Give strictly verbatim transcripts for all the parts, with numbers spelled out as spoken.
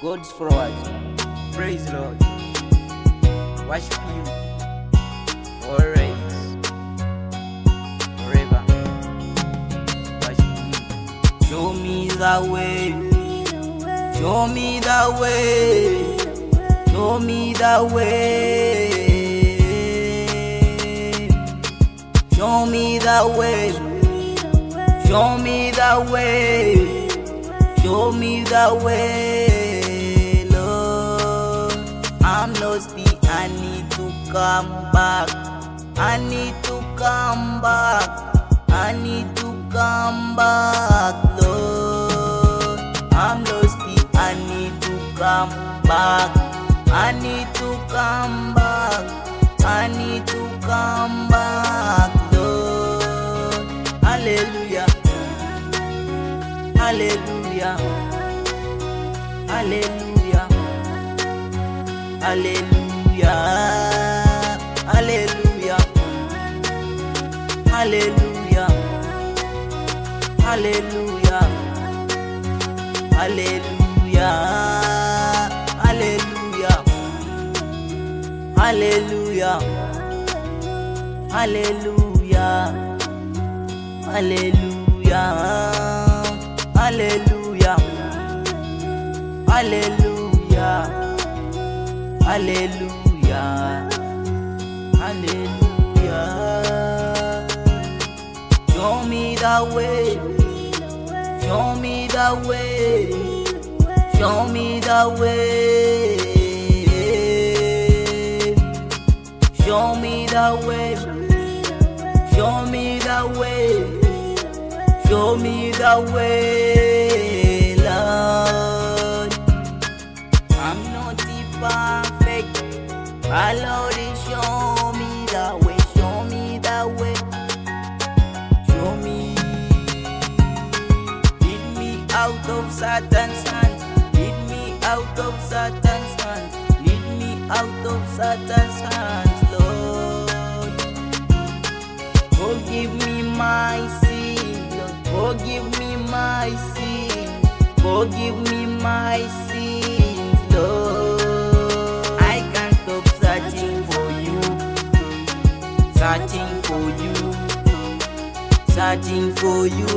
God's forward. Praise the Lord. Worship Him always, forever. Worship Him. Show me the way. Show me the way. Show me the way. Show me the way. Show me the way. Show me the way, Lord. I'm lost, I need to come back. I need to come back. I need to come back, Lord. I'm lost, I need to come back. I need to come back. I need to come back, Lord. Hallelujah. Hallelujah. Hallelujah. Hallelujah. Hallelujah. Hallelujah. Hallelujah. Hallelujah. Hallelujah. Hallelujah. Hallelujah. Hallelujah. Hallelujah. Hallelujah. Hallelujah. Hallelujah. Show me the way. Show me the way. Show me the way. Show me the way. Show me the way. Show me the way, Lord. I'm not perfect, but Lord, show me the way. Show me the way. Show me. Lead me out of Satan's hands. Lead me out of Satan's hands. Lead me out of Satan's hands, Lord. Forgive me my sin. Forgive me my sin. Forgive me my sins, Lord. I can't stop searching for you. Searching for you. Searching for you.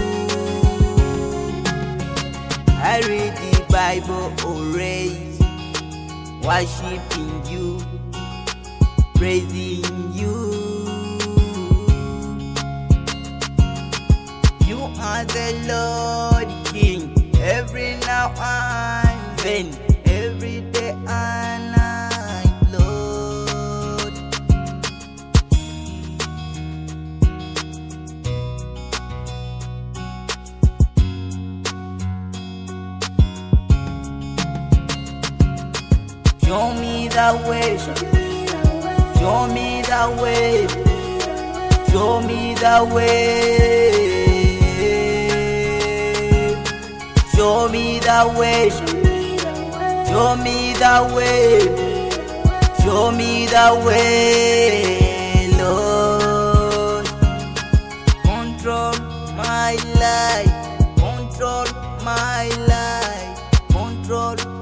I read the Bible always, worshiping you, praising you. You are the Lord King, every now and then, every day and night, Lord. Show me the way, show me the way, show me the way. Show me the way, show me the way, show me the way, Lord. Control my life, control my life, control